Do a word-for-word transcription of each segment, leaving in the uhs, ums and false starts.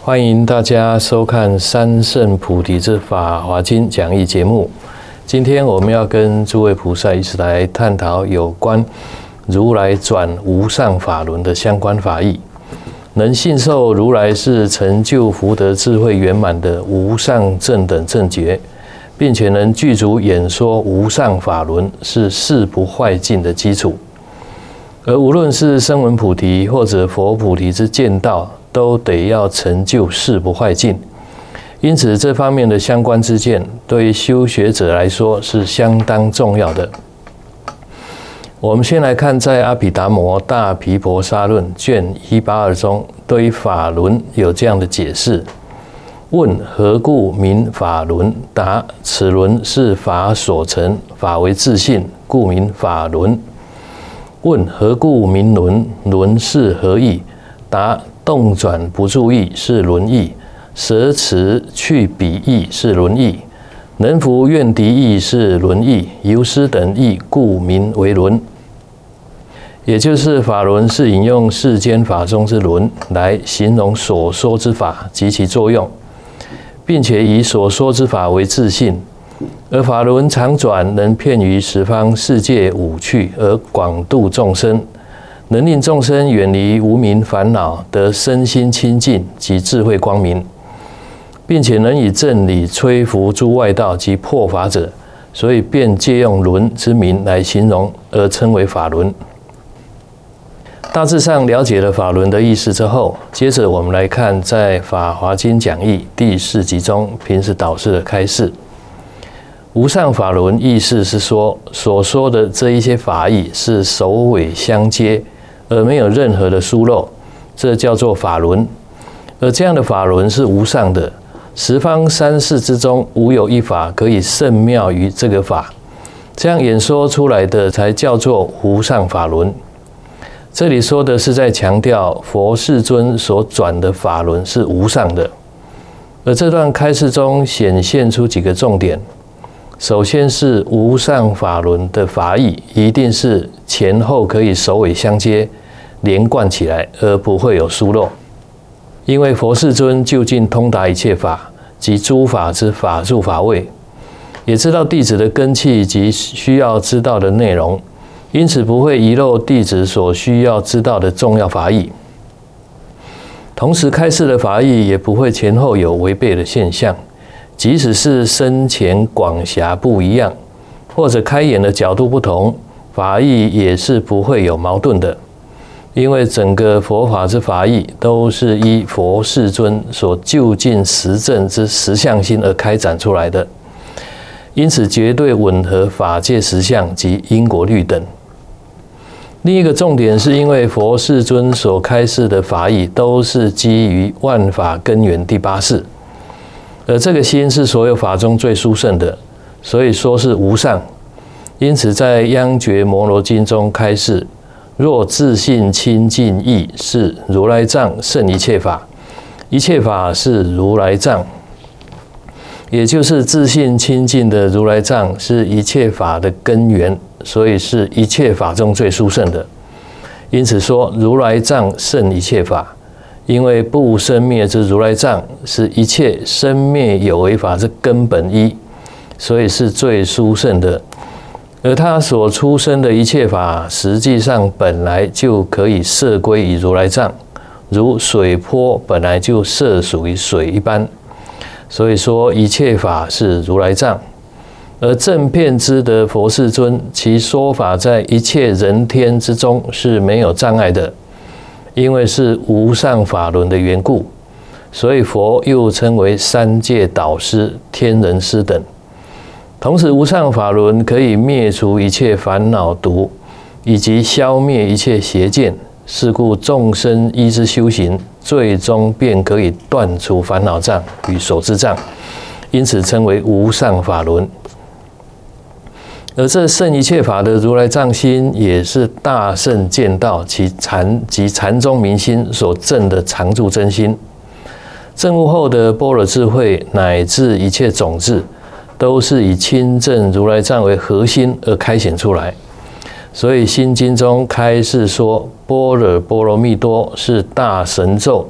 欢迎大家收看三圣菩提之法华经讲义节目。今天我们要跟诸位菩萨一起来探讨有关如来转无上法轮的相关法义。能信受如来是成就福德智慧圆满的无上正等正觉，并且能具足演说无上法轮，是誓不坏尽的基础。而无论是声闻菩提或者佛菩提之见道，都得要成就誓不坏尽。因此这方面的相关之见，对于修学者来说是相当重要的。我们先来看在阿毗达摩大毗婆沙论卷一八二中，对于法轮有这样的解释：问何故名法轮？答：此轮是法所成，法为自性，故名法轮。问何故名轮？轮是何意？答：动转不注意是轮意，舍此去彼意是轮意，能伏怨敌意是轮意，游施等意，故名为轮。也就是法轮是引用世间法中之轮来形容所说之法及其作用，并且以所说之法为自性。而法轮常转，能遍于十方世界五趣，而广度众生，能令众生远离无明烦恼，得身心清净及智慧光明，并且能以正理摧伏诸外道及破法者，所以便借用轮之名来形容，而称为法轮。大致上了解了法轮的意思之后，接着我们来看在《法华经讲义》第四集中平时导师的开示。无上法轮意思是说，所说的这一些法义是首尾相接，而没有任何的疏漏，这叫做法轮。而这样的法轮是无上的，十方三世之中无有一法可以胜妙于这个法，这样演说出来的才叫做无上法轮。这里说的是在强调佛世尊所转的法轮是无上的。而这段开示中显现出几个重点。首先是无上法轮的法义一定是前后可以首尾相接，连贯起来，而不会有疏漏。因为佛世尊究竟通达一切法及诸法之法住法位，也知道弟子的根器及需要知道的内容，因此不会遗漏弟子所需要知道的重要法义。同时开示的法义也不会前后有违背的现象，即使是深浅广狭不一样，或者开演的角度不同，法义也是不会有矛盾的。因为整个佛法之法义都是依佛世尊所究竟实证之实相心而开展出来的，因此绝对吻合法界实相及因果律等。另一个重点是因为佛世尊所开示的法义都是基于万法根源第八识，而这个心是所有法中最殊胜的，所以说是无上。因此在央觉摩罗经中开示，若自性清净义，是如来藏胜一切法，一切法是如来藏。也就是自性清净的如来藏是一切法的根源，所以是一切法中最殊胜的。因此说如来藏胜一切法，因为不生灭之如来藏是一切生灭有为法之根本一，所以是最殊胜的。而他所出生的一切法，实际上本来就可以摄归于如来藏，如水波本来就摄属于水一般。所以说一切法是如来藏。而正遍知的佛世尊，其说法在一切人天之中是没有障碍的，因为是无上法轮的缘故，所以佛又称为三界导师、天人师等。同时无上法轮可以灭除一切烦恼毒，以及消灭一切邪见，是故众生依之修行，最终便可以断除烦恼障与所知障，因此称为无上法轮。而这胜一切法的如来藏心，也是大圣见道其禅及禅宗明心所证的常住真心。证悟后的般若智慧乃至一切种智，都是以亲证如来藏为核心而开显出来。所以心经中开示说，般若波罗蜜多是大神咒，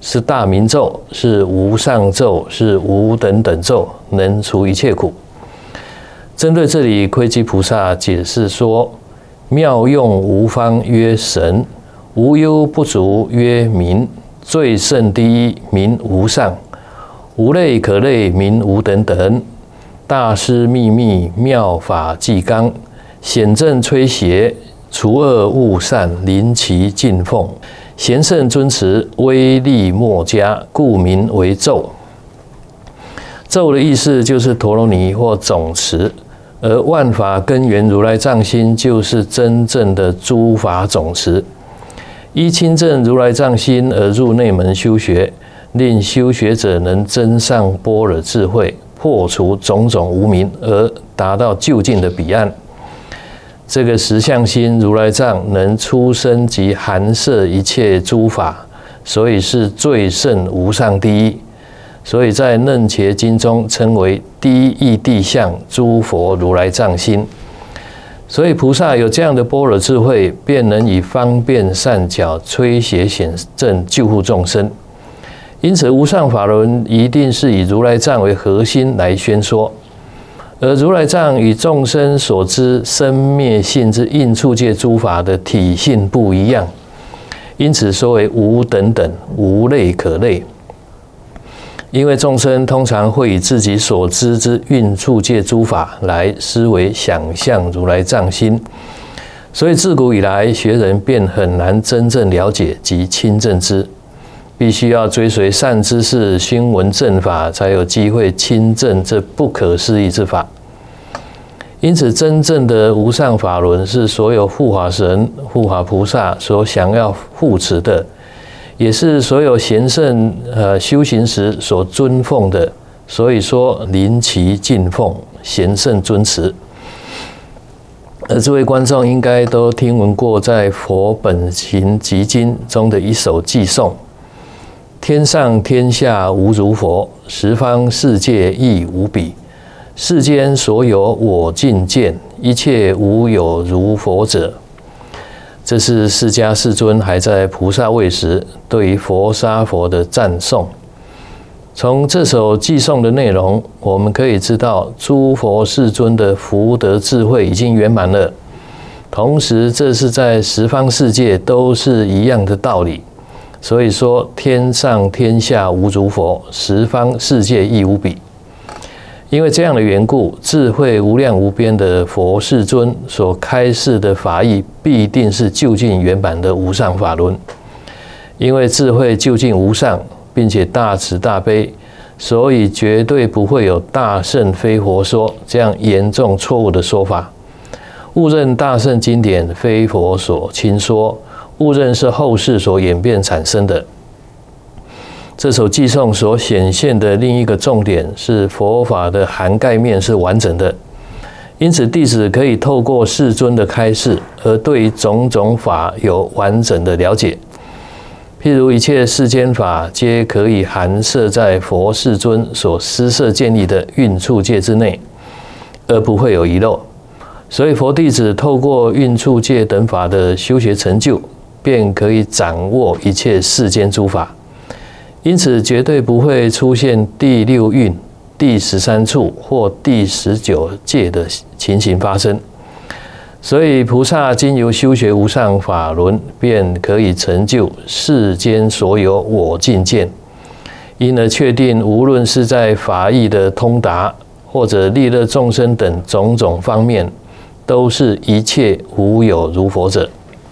是大明咒，是无上咒，是无等等咒，能除一切苦。针对这里，窥基菩萨解释说：妙用无方曰神，无忧不足曰明，最胜第一名无上，无类可类名无等等，大师秘密妙法纪纲，显正摧邪，除恶务善，临其敬奉，贤圣尊持，威力莫加，故名为咒。咒的意思就是陀罗尼或总持，而万法根源如来藏心就是真正的诸法总持。依亲证如来藏心而入内门修学，令修学者能增上般若智慧，破除种种无明，而达到究竟的彼岸。这个实相心如来藏能出生及含摄一切诸法，所以是最胜无上第一。所以在楞伽经中称为第一义谛相诸佛如来藏心。所以菩萨有这样的般若智慧，便能以方便善巧摧邪显正救护众生。因此无上法轮一定是以如来藏为核心来宣说，而如来藏与众生所知生灭性之应处界诸法的体性不一样，因此说为无等等，无类可类。因为众生通常会以自己所知之运处界诸法来思维想象如来藏心，所以自古以来学人便很难真正了解及亲证之，必须要追随善知识熏闻正法，才有机会亲证这不可思议之法。因此真正的无上法轮是所有护法神、护法菩萨所想要护持的，也是所有贤圣呃修行时所尊奉的，所以说临其敬奉，贤圣尊持。而这位观众应该都听闻过在佛本行集经中的一首偈颂：天上天下无如佛，十方世界亦无比。世间所有我尽见，一切无有如佛者。这是释迦世尊还在菩萨位时对于佛沙佛的赞颂。从这首偈颂的内容，我们可以知道诸佛世尊的福德智慧已经圆满了，同时这是在十方世界都是一样的道理。所以说天上天下无如佛，十方世界亦无比。因为这样的缘故，智慧无量无边的佛世尊所开示的法义，必定是究竟圆满的无上法轮。因为智慧究竟无上，并且大慈大悲，所以绝对不会有大圣非佛说这样严重错误的说法。误认大圣经典非佛所亲说，误认是后世所演变产生的。这首偈颂所显现的另一个重点是佛法的涵盖面是完整的，因此弟子可以透过世尊的开示，而对种种法有完整的了解。譬如一切世间法，皆可以含摄在佛世尊所施设建立的运处界之内，而不会有遗漏。所以佛弟子透过运处界等法的修学成就，便可以掌握一切世间诸法。因此绝对不会出现第六运、第十三处或第十九界的情形发生。所以菩萨经由修学无上法轮，便可以成就世间所有我尽见，因而确定无论是在法义的通达，或者利乐众生等种种方面，都是一切无有如佛者。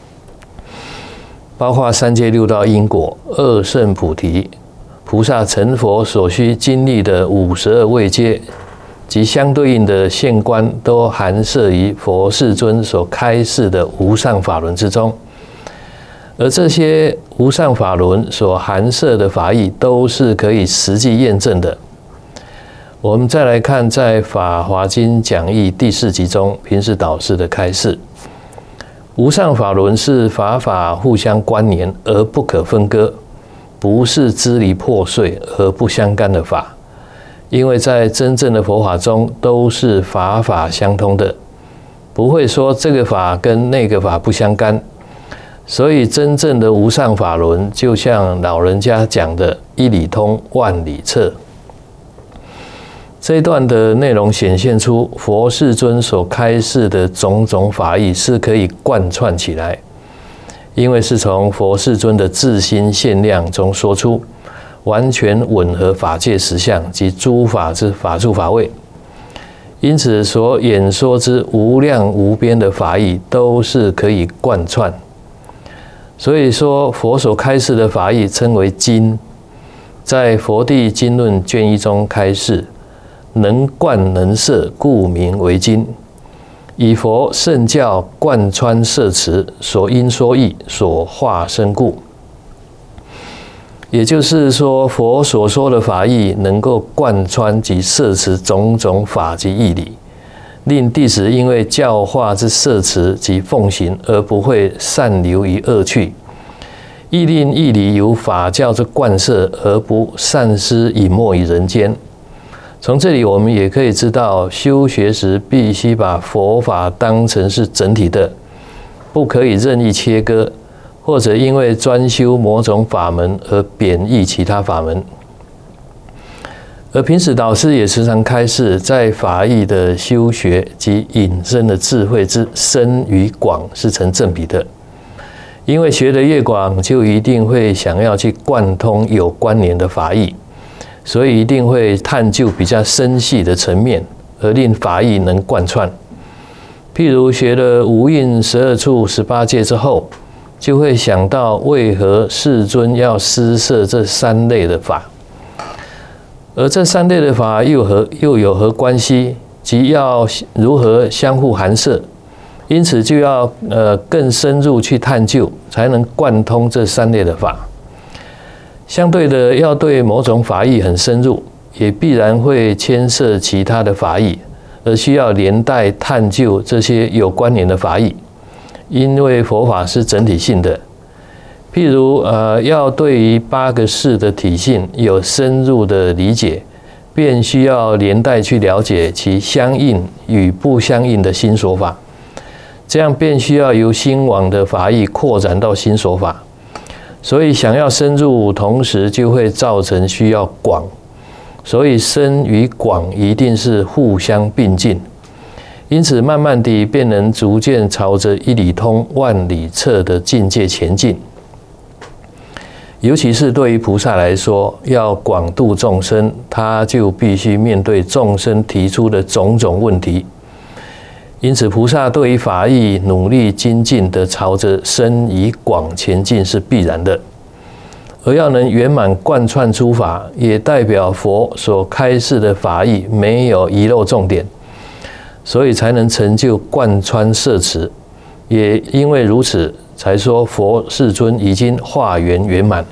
包括三界六道因果、二圣菩提、菩萨成佛所需经历的五十二位阶及相对应的现观，都含摄于佛世尊所开示的无上法轮之中。而这些无上法轮所含摄的法义，都是可以实际验证的。我们再来看在《法华经讲义》第四集中平时导师的开示：无上法轮是法法互相关联而不可分割，不是支离破碎而不相干的法。因为在真正的佛法中，都是法法相通的，不会说这个法跟那个法不相干。 所以真正的无上法轮，就像老人家讲的“一理通，万理彻”。这一段的内容显现出佛世尊所开示的种种法义是可以贯穿起来，因为是从佛世尊的自心限量中说出，完全吻合法界实相及诸法之法处法位。因此所演说之无量无边的法义都是可以贯穿。所以说佛所开示的法义称为经，在《佛地经论》卷一中开示，能贯能摄，故名为经。以佛圣教贯穿摄持，所因说义，所化身故。也就是说，佛所说的法义能够贯穿及摄持种种法及义理，令弟子因为教化之摄持及奉行而不会散流于恶趣，亦令义理由法教之贯摄而不散失隐没于人间。从这里我们也可以知道，修学时必须把佛法当成是整体的，不可以任意切割，或者因为专修某种法门而贬义其他法门。而平时导师也时常开示，在法义的修学及引申的智慧之深与广是成正比的，因为学得越广，就一定会想要去贯通有关联的法义，所以一定会探究比较深细的层面，而令法义能贯穿。譬如学了五蕴十二处十八界之后，就会想到为何世尊要施设这三类的法，而这三类的法又和又有何关系，即要如何相互含摄，因此就要呃更深入去探究，才能贯通这三类的法。相对的，要对某种法义很深入，也必然会牵涉其他的法义，而需要连带探究这些有关联的法义。因为佛法是整体性的，譬如呃，要对于八个识的体性有深入的理解，便需要连带去了解其相应与不相应的心所法，这样便需要由心王的法义扩展到心所法。所以想要深入，同时就会造成需要广，所以深与广一定是互相并进。因此慢慢地便能逐渐朝着一理通万理彻的境界前进。尤其是对于菩萨来说，要广度众生，他就必须面对众生提出的种种问题。因此菩萨对于法义努力精进的朝着深与广前进是必然的。而要能圆满贯穿诸法，也代表佛所开示的法义没有遗漏重点，所以才能成就贯穿摄持。也因为如此，才说佛世尊已经化圆圆满。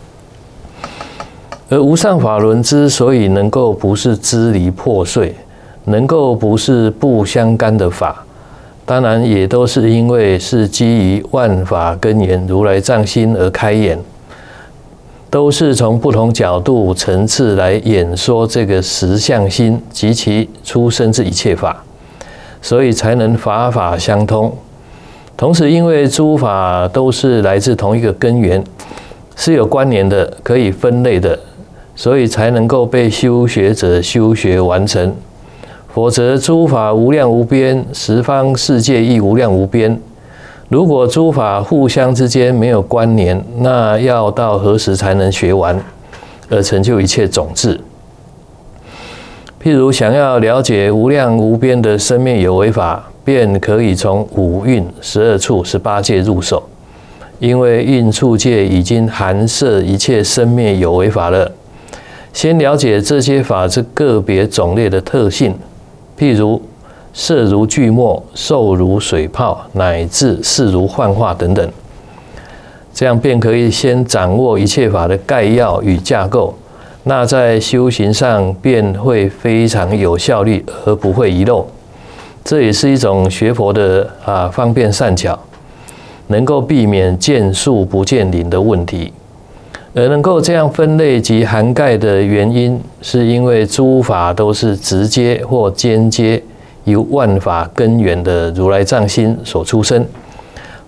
而无上法轮之所以能够不是支离破碎，能够不是不相干的法，当然也都是因为是基于万法根源如来藏心而开演，都是从不同角度层次来演说这个实相心及其出生之一切法，所以才能法法相通。同时因为诸法都是来自同一个根源，是有关联的，可以分类的，所以才能够被修学者修学完成。否则诸法无量无边，十方世界亦无量无边，如果诸法互相之间没有关联，那要到何时才能学完而成就一切种智？譬如想要了解无量无边的生灭有为法，便可以从五蕴十二处十八界入手，因为蕴处界已经含摄一切生灭有为法了。先了解这些法之个别种类的特性，譬如色如聚沫，受如水泡，乃至事如幻化等等，这样便可以先掌握一切法的概要与架构，那在修行上便会非常有效率，而不会遗漏。这也是一种学佛的啊方便善巧，能够避免见树不见林的问题。而能够这样分类及涵盖的原因，是因为诸法都是直接或间接由万法根源的如来藏心所出生，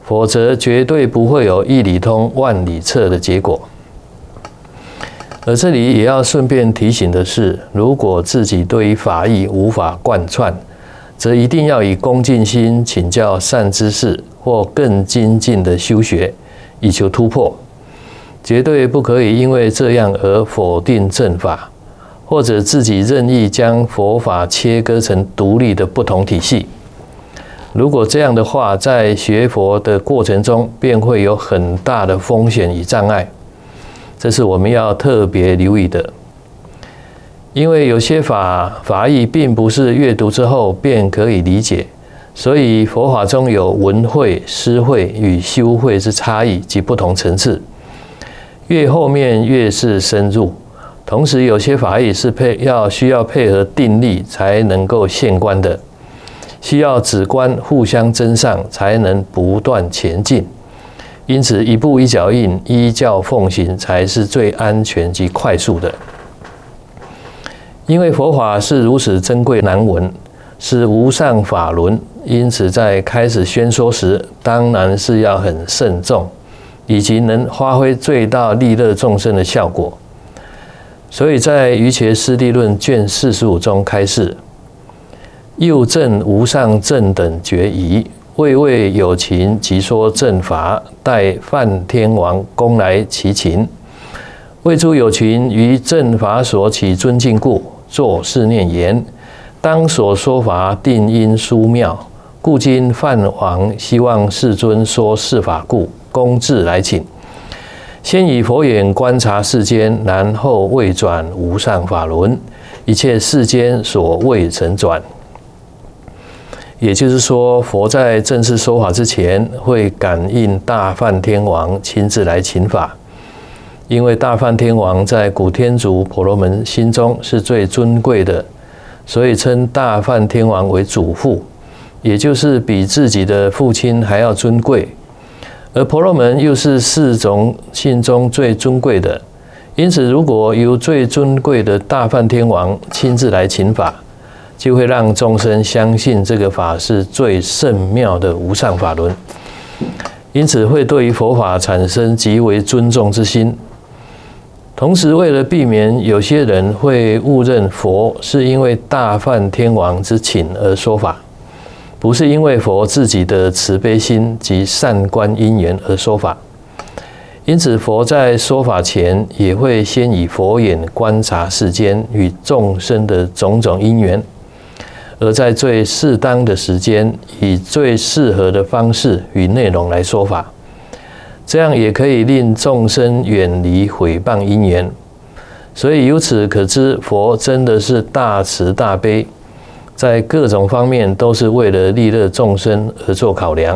否则绝对不会有一理通万里彻的结果。而这里也要顺便提醒的是，如果自己对于法义无法贯穿，则一定要以恭敬心请教善知识或更精进的修学，以求突破。绝对不可以因为这样而否定正法，或者自己任意将佛法切割成独立的不同体系。如果这样的话，在学佛的过程中便会有很大的风险与障碍，这是我们要特别留意的。因为有些法法义并不是阅读之后便可以理解，所以佛法中有闻慧、思慧与修慧之差异及不同层次，越后面越是深入。同时，有些法义是配要需要配合定力才能够现观的，需要止观互相增上，才能不断前进。因此，一步一脚印，依教奉行，才是最安全及快速的。因为佛法是如此珍贵难闻，是无上法轮，因此在开始宣说时，当然是要很慎重，以及能发挥最大利乐众生的效果。所以在《瑜伽师地论》卷四十五中开示：又证无上正等觉疑，未为有情即说正法，待梵天王恭来其情。为诸有情于正法所起尊敬故，作是念言：当所说法定因殊妙，故今梵王希望世尊说是法故，恭至来请。先以佛眼观察世间，然后未转无上法轮，一切世间所未曾转。也就是说，佛在正式说法之前，会感应大梵天王亲自来请法。因为大梵天王在古天竺婆罗门心中是最尊贵的，所以称大梵天王为祖父，也就是比自己的父亲还要尊贵。而婆罗门又是四种性中最尊贵的，因此如果由最尊贵的大梵天王亲自来请法，就会让众生相信这个法是最圣妙的无上法轮，因此会对于佛法产生极为尊重之心。同时，为了避免有些人会误认佛是因为大梵天王之请而说法，不是因为佛自己的慈悲心及善观因缘而说法，因此佛在说法前也会先以佛眼观察世间与众生的种种因缘，而在最适当的时间，以最适合的方式与内容来说法，这样也可以令众生远离毁谤因缘。所以由此可知，佛真的是大慈大悲，在各种方面都是为了利乐众生而做考量。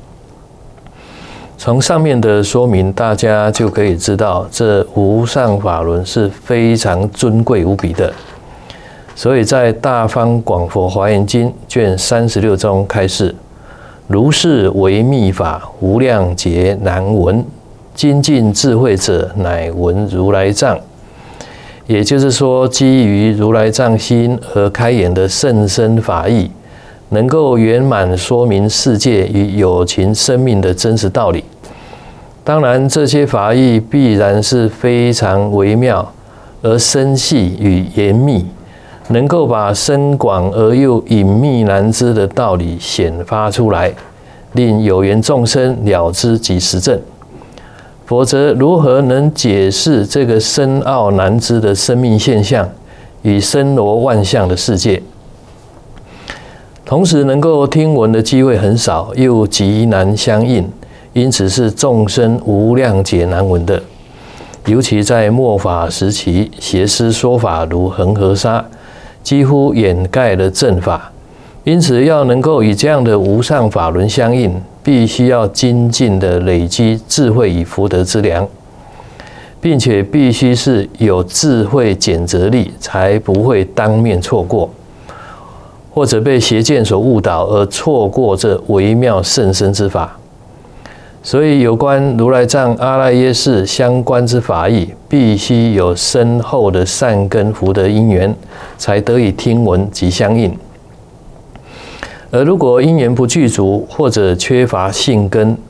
从上面的说明，大家就可以知道，这无上法轮是非常尊贵无比的。所以在《大方广佛华严经》卷三十六中开示：如是为密法，无量劫难闻，精进智慧者，乃闻如来藏。也就是说，基于如来藏心而开演的甚深法义，能够圆满说明世界与有情生命的真实道理。当然，这些法义必然是非常微妙而深细与严密，能够把深广而又隐秘难知的道理显发出来，令有缘众生了知及实证。否则，如何能解释这个深奥难知的生命现象与森罗万象的世界？同时，能够听闻的机会很少，又极难相应，因此是众生无量劫难闻的。尤其在末法时期，邪师说法如恒河沙，几乎掩盖了正法。因此，要能够与这样的无上法轮相应，必须要精进的累积智慧与福德之粮，并且必须是有智慧检则力，才不会当面错过，或者被邪见所误导而错过这微妙甚深之法。所以，有关如来藏阿赖耶识相关之法义，必须有深厚的善根福德因缘，才得以听闻及相应。而如果因缘不具足，或者缺乏信根，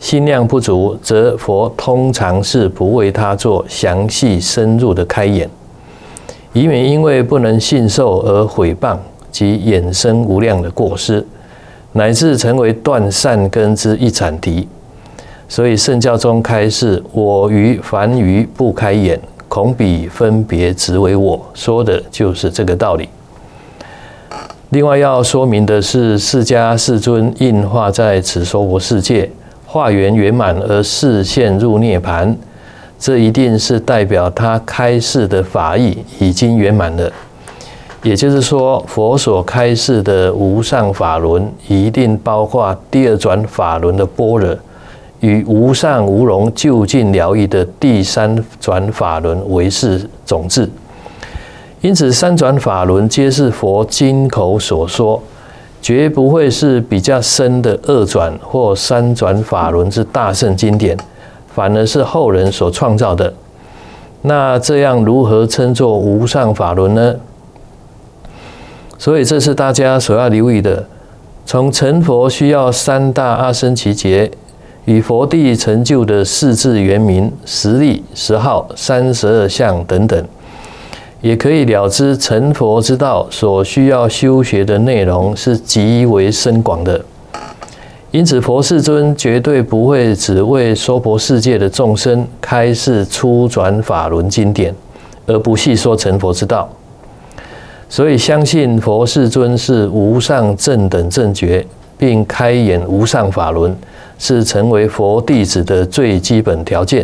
心量不足，则佛通常是不为他做详细深入的开演，以免因为不能信受而毁谤及衍生无量的过失，乃至成为断善根之一惨题。所以圣教中开示：我于凡愚不开眼，恐彼分别执为我，说的就是这个道理。另外要说明的是，释迦世尊应化在此娑婆世界，化缘圆满而示现入涅槃，这一定是代表他开示的法义已经圆满了。也就是说，佛所开示的无上法轮，一定包括第二转法轮的般若，与无上无容究竟了义的第三转法轮为是种子。因此，三转法轮皆是佛经口所说，绝不会是比较深的二转或三转法轮之大圣经典，反而是后人所创造的。那这样如何称作无上法轮呢？所以这是大家所要留意的。从成佛需要三大阿僧祇劫，与佛地成就的四字圆明、十力、十号、三十二相等等，也可以了知成佛之道所需要修学的内容是极为深广的。因此，佛世尊绝对不会只为娑婆世界的众生开示初转法轮经典，而不细说成佛之道。所以，相信佛世尊是无上正等正觉，并开演无上法轮，是成为佛弟子的最基本条件。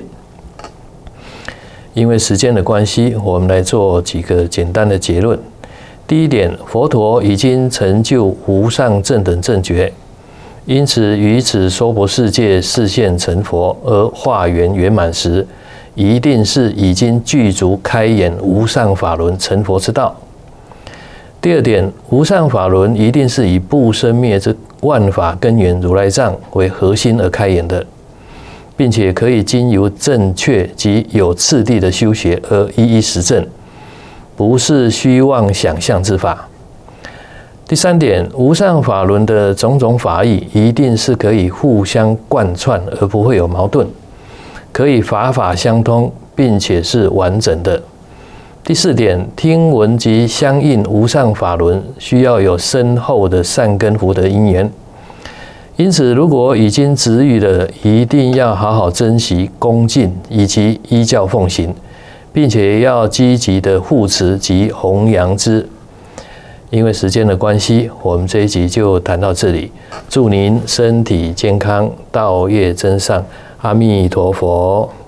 因为时间的关系，我们来做几个简单的结论。第一点，佛陀已经成就无上正等正觉，因此于此娑婆世界示现成佛而化缘圆满时，一定是已经具足开演无上法轮成佛之道。第二点，无上法轮一定是以不生灭之万法根源如来藏为核心而开演的，并且可以经由正确及有次第的修学而一一实证，不是虚妄想象之法。第三点，无上法轮的种种法义一定是可以互相贯穿而不会有矛盾，可以法法相通，并且是完整的。第四点，听闻及相应无上法轮需要有深厚的善根福德因缘，因此如果已经执予了，一定要好好珍惜恭敬以及依教奉行，并且要积极的护持及弘扬之。因为时间的关系，我们这一集就谈到这里。祝您身体健康，道业增上，阿弥陀佛。